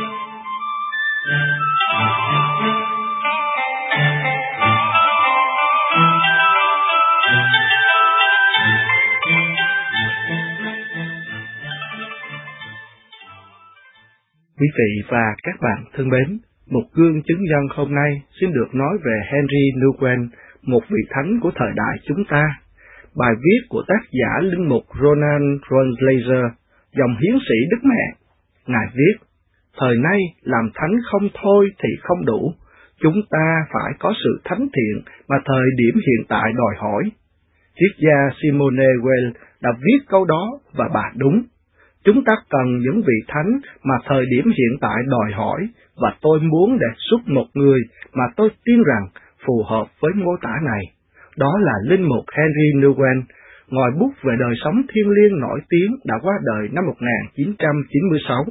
Quý vị và các bạn thân mến, một gương chứng nhân hôm nay xin được nói về Henry Nouwen, một vị thánh của thời đại chúng ta. Bài viết của tác giả linh mục Ronald Ronslaser, dòng hiến sĩ Đức Mẹ. Ngài viết: thời nay làm thánh không thôi thì không đủ, chúng ta phải có sự thánh thiện mà thời điểm hiện tại đòi hỏi. Triết gia Simone Weil đã viết câu đó và bà đúng. Chúng ta cần những vị thánh mà thời điểm hiện tại đòi hỏi, và tôi muốn đề xuất một người mà tôi tin rằng phù hợp với mô tả này. Đó là linh mục Henry Nouwen, ngòi bút về đời sống thiêng liêng nổi tiếng đã qua đời năm 1996.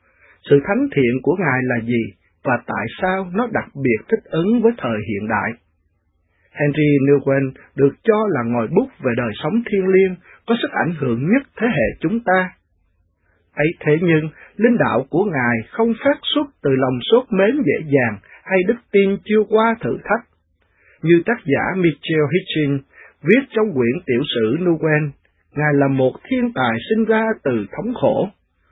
Sự thánh thiện của Ngài là gì, và tại sao nó đặc biệt thích ứng với thời hiện đại? Henry Nouwen được cho là ngòi bút về đời sống thiêng liêng có sức ảnh hưởng nhất thế hệ chúng ta. Ấy thế nhưng, linh đạo của Ngài không phát xuất từ lòng sốt mến dễ dàng hay đức tin chưa qua thử thách. Như tác giả Michael Hitchens viết trong quyển tiểu sử Nouwen, Ngài là một thiên tài sinh ra từ thống khổ.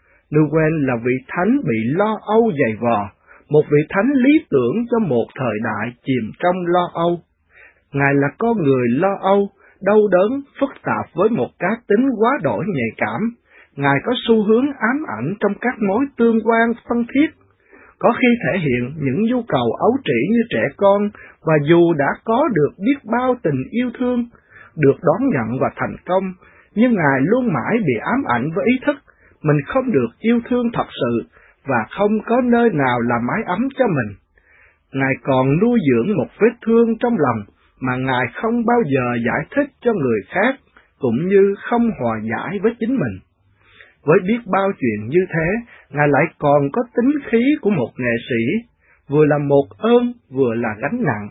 Nouwen là vị thánh bị lo âu dày vò, một vị thánh lý tưởng cho một thời đại chìm trong lo âu. Ngài là con người lo âu, đau đớn, phức tạp với một cá tính quá đổi nhạy cảm. Ngài có xu hướng ám ảnh trong các mối tương quan thân thiết, có khi thể hiện những nhu cầu ấu trĩ như trẻ con, và dù đã có được biết bao tình yêu thương, được đón nhận và thành công, nhưng Ngài luôn mãi bị ám ảnh với ý thức mình không được yêu thương thật sự và không có nơi nào làm mái ấm cho mình. Ngài còn nuôi dưỡng một vết thương trong lòng mà Ngài không bao giờ giải thích cho người khác, cũng như không hòa giải với chính mình. Với biết bao chuyện như thế, Ngài lại còn có tính khí của một nghệ sĩ, vừa là một ơn, vừa là gánh nặng.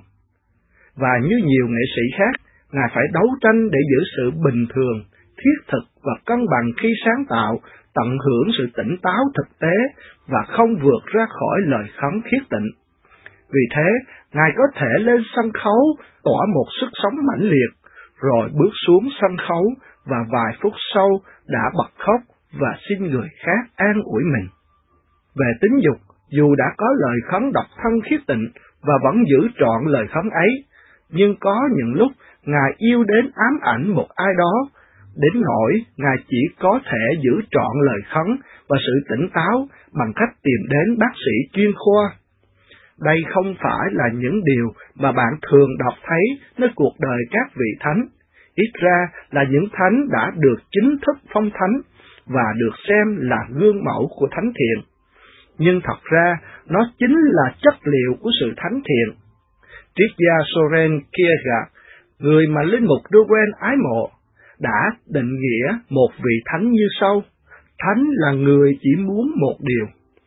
Và như nhiều nghệ sĩ khác, Ngài phải đấu tranh để giữ sự bình thường, thiết thực và cân bằng khi sáng tạo, tận hưởng sự tỉnh táo thực tế và không vượt ra khỏi lời khấn khiết tịnh. Vì thế, Ngài có thể lên sân khấu tỏa một sức sống mãnh liệt, rồi bước xuống sân khấu và vài phút sau đã bật khóc và xin người khác an ủi mình. Về tính dục, dù đã có lời khấn độc thân khiết tịnh và vẫn giữ trọn lời khấn ấy, nhưng có những lúc Ngài yêu đến ám ảnh một ai đó, đến nỗi Ngài chỉ có thể giữ trọn lời khấn và sự tỉnh táo bằng cách tìm đến bác sĩ chuyên khoa. Đây không phải là những điều mà bạn thường đọc thấy nơi cuộc đời các vị thánh, ít ra là những thánh đã được chính thức phong thánh và được xem là gương mẫu của thánh thiện. Nhưng thật ra, nó chính là chất liệu của sự thánh thiện. Triết gia Soren Kierkegaard, người mà linh mục Nouwen ái mộ, đã định nghĩa một vị thánh như sau: thánh là người chỉ muốn một điều.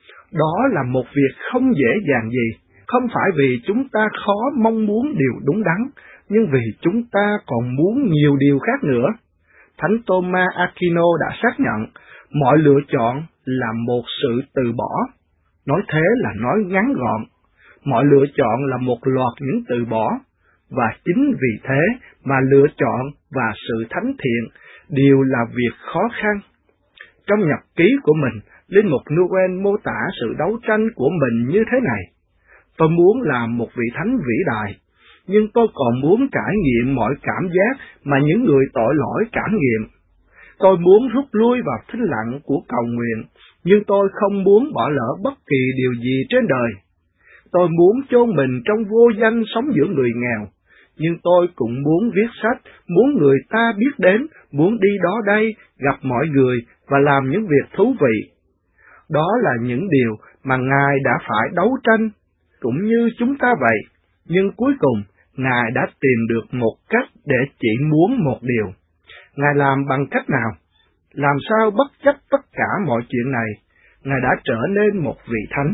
Đó là một việc không dễ dàng gì, không phải vì chúng ta khó mong muốn điều đúng đắn, nhưng vì chúng ta còn muốn nhiều điều khác nữa. Thánh Thomas Aquino đã xác nhận, mọi lựa chọn là một sự từ bỏ. Nói thế là nói ngắn gọn, mọi lựa chọn là một loạt những từ bỏ, và chính vì thế mà lựa chọn và sự thánh thiện đều là việc khó khăn. Trong nhật ký của mình, linh mục Nouwen mô tả sự đấu tranh của mình như thế này: tôi muốn làm một vị thánh vĩ đại, nhưng tôi còn muốn trải nghiệm mọi cảm giác mà những người tội lỗi cảm nghiệm. Tôi muốn rút lui vào thinh lặng của cầu nguyện, nhưng tôi không muốn bỏ lỡ bất kỳ điều gì trên đời. Tôi muốn chôn mình trong vô danh sống giữa người nghèo, nhưng tôi cũng muốn viết sách, muốn người ta biết đến, muốn đi đó đây, gặp mọi người và làm những việc thú vị. Đó là những điều mà Ngài đã phải đấu tranh, cũng như chúng ta vậy, nhưng cuối cùng Ngài đã tìm được một cách để chỉ muốn một điều. Ngài làm bằng cách nào? Làm sao bất chấp tất cả mọi chuyện này, Ngài đã trở nên một vị thánh.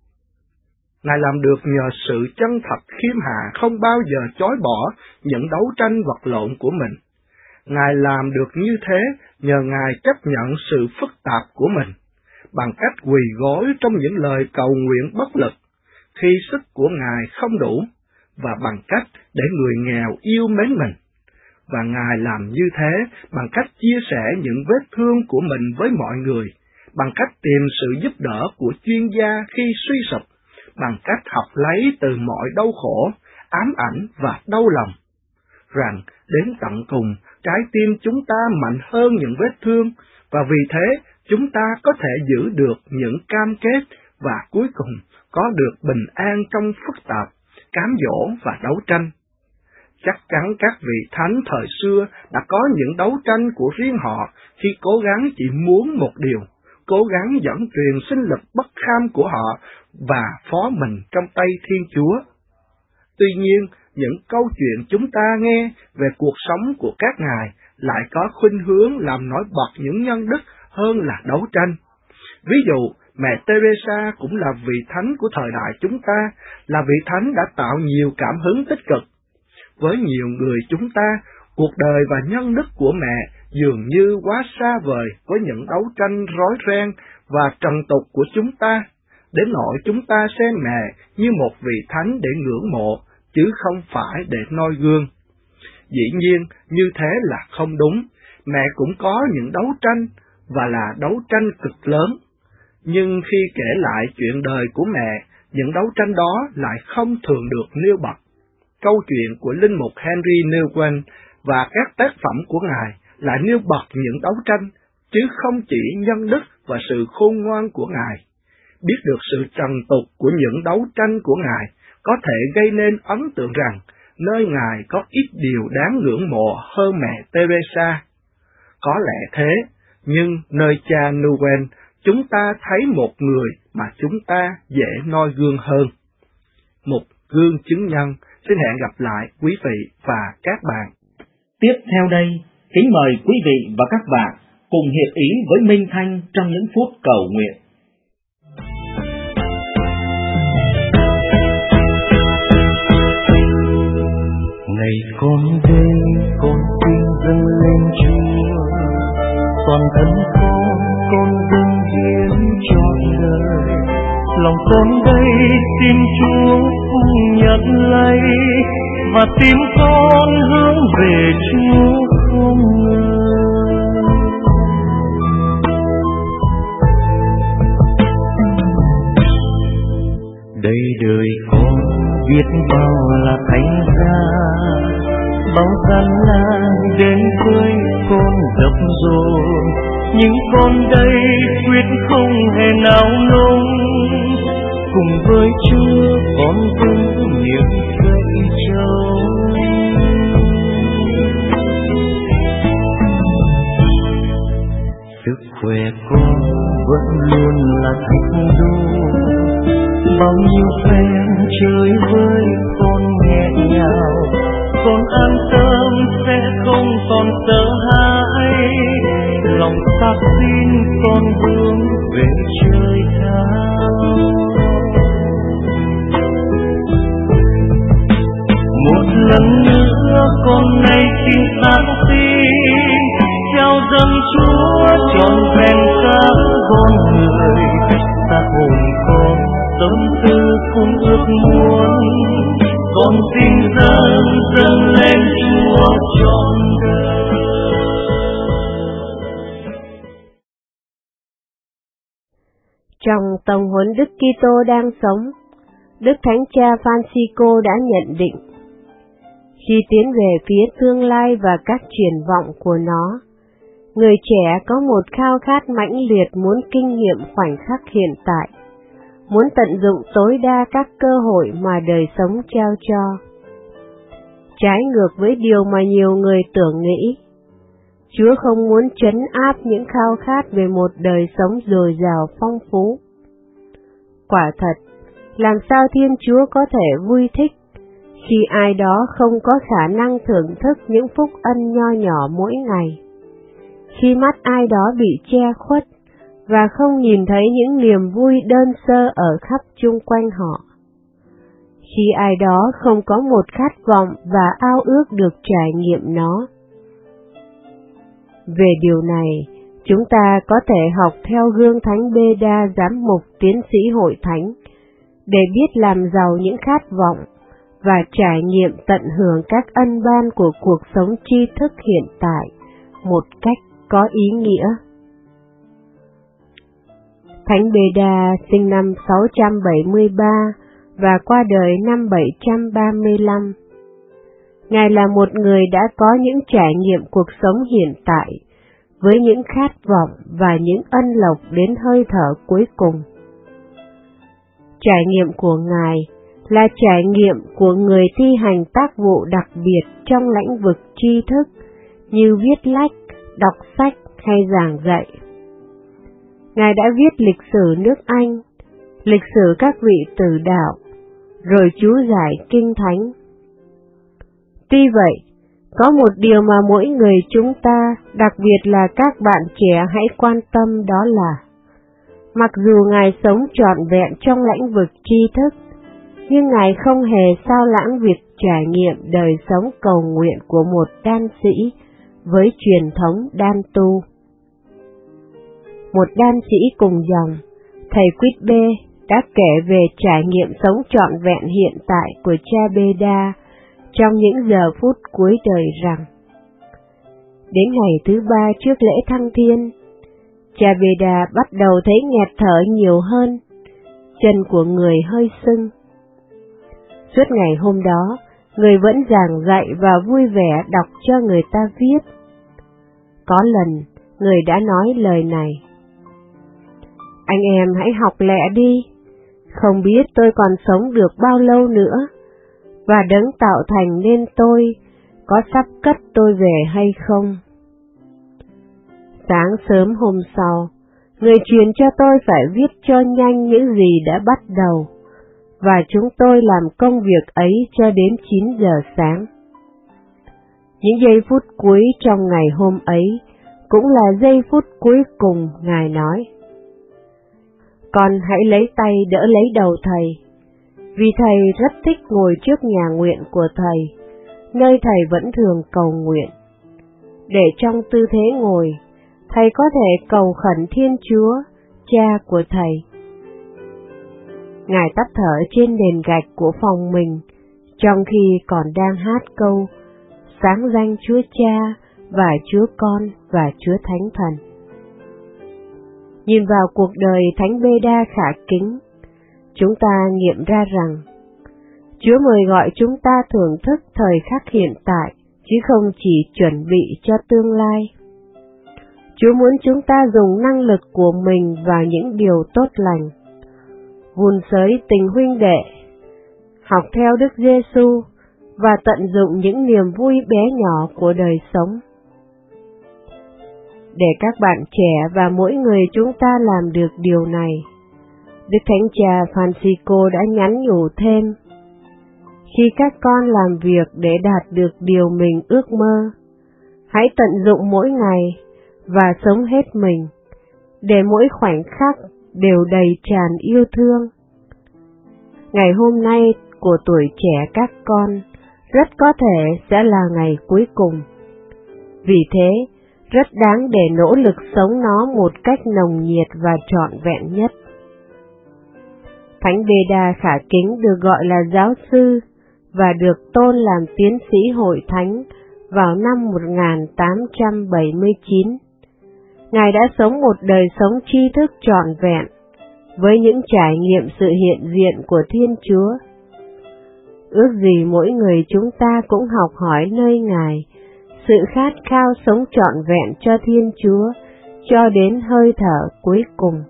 Ngài làm được nhờ sự chân thật khiêm hạ không bao giờ chối bỏ những đấu tranh vật lộn của mình. Ngài làm được như thế nhờ Ngài chấp nhận sự phức tạp của mình, bằng cách quỳ gối trong những lời cầu nguyện bất lực, khi sức của Ngài không đủ, và bằng cách để người nghèo yêu mến mình. Và Ngài làm như thế bằng cách chia sẻ những vết thương của mình với mọi người, bằng cách tìm sự giúp đỡ của chuyên gia khi suy sụp, bằng cách học lấy từ mọi đau khổ, ám ảnh và đau lòng, rằng đến tận cùng trái tim chúng ta mạnh hơn những vết thương, và vì thế chúng ta có thể giữ được những cam kết và cuối cùng có được bình an trong phức tạp, cám dỗ và đấu tranh. Chắc chắn các vị thánh thời xưa đã có những đấu tranh của riêng họ khi cố gắng chỉ muốn một điều, cố gắng dẫn truyền sinh lực bất kham của họ và phó mình trong tay Thiên Chúa. Tuy nhiên, những câu chuyện chúng ta nghe về cuộc sống của các ngài lại có khuynh hướng làm nổi bật những nhân đức hơn là đấu tranh. Ví dụ, mẹ Teresa cũng là vị thánh của thời đại chúng ta, là vị thánh đã tạo nhiều cảm hứng tích cực. Với nhiều người chúng ta, cuộc đời và nhân đức của mẹ dường như quá xa vời với những đấu tranh rối ren và trần tục của chúng ta, đến nỗi chúng ta xem mẹ như một vị thánh để ngưỡng mộ, chứ không phải để noi gương. Dĩ nhiên, như thế là không đúng, mẹ cũng có những đấu tranh, và là đấu tranh cực lớn. Nhưng khi kể lại chuyện đời của mẹ, những đấu tranh đó lại không thường được nêu bật. Câu chuyện của linh mục Henry Nouwen và các tác phẩm của ngài lại nêu bật những đấu tranh, chứ không chỉ nhân đức và sự khôn ngoan của ngài. Biết được sự trần tục của những đấu tranh của ngài có thể gây nên ấn tượng rằng nơi ngài có ít điều đáng ngưỡng mộ hơn mẹ Teresa. Có lẽ thế, nhưng nơi cha Nouwen, chúng ta thấy một người mà chúng ta dễ noi gương hơn. Một gương chứng nhân. Xin hẹn gặp lại quý vị và các bạn. Tiếp theo đây, kính mời quý vị và các bạn cùng hiệp ý với Minh Thanh trong những phút cầu nguyện. Ngày con đây, con xin dâng lên Chúa, toàn thân con dâng hiến trọn đời. Lòng con đây xin Chúa cùng nhận lấy, và tim con hướng về Chúa không ngơi. Đây đời con biết bao là thánh giá, bao gian nan đến với con dập dồn, nhưng con đây quyết không hề nao núng. Cùng với Chúa con giữ niềm dậy trâu. Sức khỏe con vẫn luôn là thách đố, bao nhiêu phen chơi với con nghẹn ngào. Con an tâm sẽ không còn sợ hãi, lòng xác xin con hướng về trời cao. Một lần nữa con nay xin sáng tin, trao dâng Chúa trọn vẹn các con người. Ta hồn con tâm tư cùng ước muốn, con xin dâng lên Chúa trọn đời. Trong tông huấn Đức Kitô đang sống, Đức Thánh Cha Francisco đã nhận định, khi tiến về phía tương lai và các triển vọng của nó, người trẻ có một khao khát mãnh liệt muốn kinh nghiệm khoảnh khắc hiện tại, muốn tận dụng tối đa các cơ hội mà đời sống trao cho. Trái ngược với điều mà nhiều người tưởng nghĩ, Chúa không muốn trấn áp những khao khát về một đời sống dồi dào phong phú. Quả thật, làm sao Thiên Chúa có thể vui thích khi ai đó không có khả năng thưởng thức những phúc ân nho nhỏ mỗi ngày, khi mắt ai đó bị che khuất và không nhìn thấy những niềm vui đơn sơ ở khắp chung quanh họ, khi ai đó không có một khát vọng và ao ước được trải nghiệm nó. Về điều này, chúng ta có thể học theo gương Thánh Bê-đa giám mục tiến sĩ hội thánh, để biết làm giàu những khát vọng và trải nghiệm tận hưởng các ân ban của cuộc sống tri thức hiện tại một cách có ý nghĩa. Thánh Bê-đa sinh năm 673 và qua đời năm 735. Ngài là một người đã có những trải nghiệm cuộc sống hiện tại, với những khát vọng và những ân lộc đến hơi thở cuối cùng. Trải nghiệm của Ngài là trải nghiệm của người thi hành tác vụ đặc biệt trong lĩnh vực tri thức, như viết lách, đọc sách hay giảng dạy. Ngài đã viết lịch sử nước Anh, lịch sử các vị tử đạo, rồi chú giải kinh thánh. Tuy vậy, có một điều mà mỗi người chúng ta, đặc biệt là các bạn trẻ hãy quan tâm, đó là mặc dù Ngài sống trọn vẹn trong lĩnh vực tri thức, nhưng Ngài không hề sao lãng việc trải nghiệm đời sống cầu nguyện của một đan sĩ với truyền thống đan tu. Một đan sĩ cùng dòng, thầy Whitby đã kể về trải nghiệm sống trọn vẹn hiện tại của cha Bê-đa trong những giờ phút cuối đời rằng: đến ngày thứ 3 trước lễ thăng thiên, cha Bê-đa bắt đầu thấy nghẹt thở nhiều hơn, chân của người hơi sưng. Suốt ngày hôm đó, người vẫn giảng dạy và vui vẻ đọc cho người ta viết. Có lần, người đã nói lời này: anh em hãy học lẹ đi, không biết tôi còn sống được bao lâu nữa, và Đấng tạo thành nên tôi có sắp cất tôi về hay không. Sáng sớm hôm sau, người truyền cho tôi phải viết cho nhanh những gì đã bắt đầu, và chúng tôi làm công việc ấy cho đến 9 giờ sáng. Những giây phút cuối trong ngày hôm ấy cũng là giây phút cuối cùng Ngài nói: con hãy lấy tay đỡ lấy đầu thầy, vì thầy rất thích ngồi trước nhà nguyện của thầy, nơi thầy vẫn thường cầu nguyện. Để trong tư thế ngồi, thầy có thể cầu khẩn Thiên Chúa, Cha của thầy. Ngài tắt thở trên nền gạch của phòng mình, trong khi còn đang hát câu sáng danh Chúa Cha và Chúa Con và Chúa Thánh Thần. Nhìn vào cuộc đời Thánh Bê-đa khả kính, chúng ta nghiệm ra rằng Chúa mời gọi chúng ta thưởng thức thời khắc hiện tại, chứ không chỉ chuẩn bị cho tương lai. Chúa muốn chúng ta dùng năng lực của mình vào những điều tốt lành, vun xới tình huynh đệ, học theo Đức Giêsu và tận dụng những niềm vui bé nhỏ của đời sống. Để các bạn trẻ và mỗi người chúng ta làm được điều này, Đức Thánh Cha Francisco đã nhắn nhủ thêm: khi các con làm việc để đạt được điều mình ước mơ, hãy tận dụng mỗi ngày và sống hết mình, để mỗi khoảnh khắc đều đầy tràn yêu thương. Ngày hôm nay của tuổi trẻ các con rất có thể sẽ là ngày cuối cùng. Vì thế, rất đáng để nỗ lực sống nó một cách nồng nhiệt và trọn vẹn nhất. Thánh Bê-đa khả kính được gọi là giáo sư và được tôn làm tiến sĩ hội thánh vào năm 1879. Ngài đã sống một đời sống tri thức trọn vẹn, với những trải nghiệm sự hiện diện của Thiên Chúa. Ước gì mỗi người chúng ta cũng học hỏi nơi Ngài sự khát khao sống trọn vẹn cho Thiên Chúa cho đến hơi thở cuối cùng.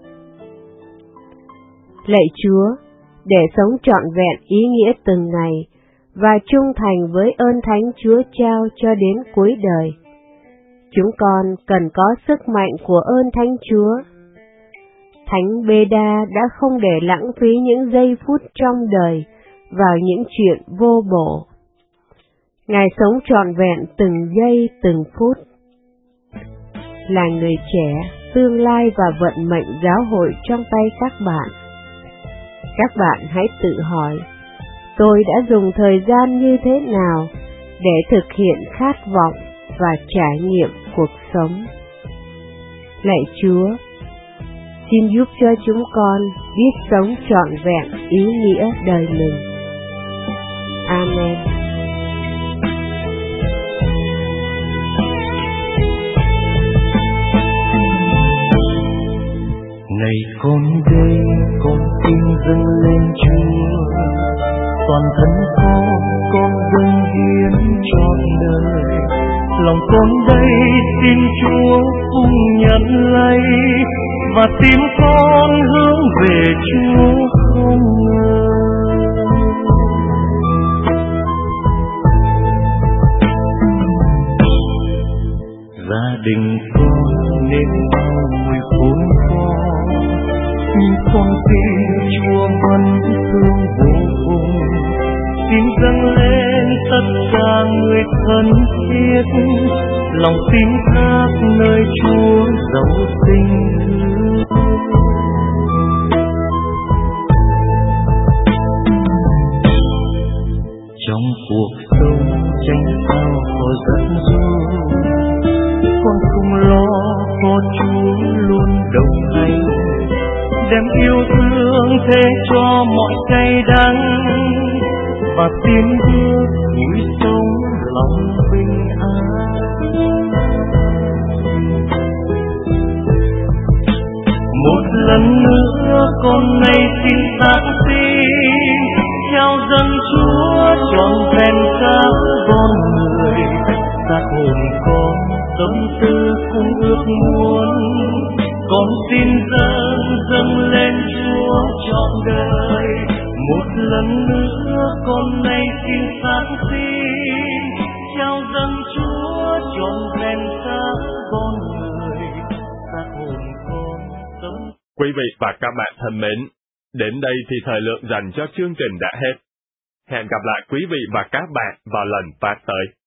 Lạy Chúa, để sống trọn vẹn ý nghĩa từng ngày và trung thành với ơn Thánh Chúa trao cho đến cuối đời, chúng con cần có sức mạnh của ơn Thánh Chúa. Thánh Beda đã không để lãng phí những giây phút trong đời vào những chuyện vô bổ. Ngài sống trọn vẹn từng giây từng phút. Là người trẻ, tương lai và vận mệnh giáo hội trong tay các bạn. Các bạn hãy tự hỏi, tôi đã dùng thời gian như thế nào để thực hiện khát vọng và trải nghiệm cuộc sống? Lạy Chúa, xin giúp cho chúng con biết sống trọn vẹn ý nghĩa đời mình. Amen. Này con đây, con xin dâng lên Chúa, toàn thân con dâng hiến trọn đời. Lòng con đây xin Chúa phụng nhận lấy, và tim con hướng về Chúa không ngờ. Gia đình con nên bao mùi khốn khó, nhưng con tin Chúa vẫn thương vô cùng. Xin dâng lên tất cả người thân thiết, lòng tin thác nơi Chúa giàu tình thương. Trong cuộc sống tranh sao có rất dối, con không lo có Chúa luôn đồng hành, đem yêu thương thế cho mọi cay đắng, và tiến bước núi sông lòng bình an. Một lần nữa con nay xin sáng tin, theo dân Chúa trọn vẹn các con người, xác hồn con tâm tư cũng ước muốn. Con xin dâng lên Chúa trọn đời. Một lần nữa con nay xin sáng tin, trao dâng Chúa trọn vẹn các con người, xác hồn con tâm. Quý vị và các bạn thân mến, đến đây thì thời lượng dành cho chương trình đã hết. Hẹn gặp lại quý vị và các bạn vào lần phát tới.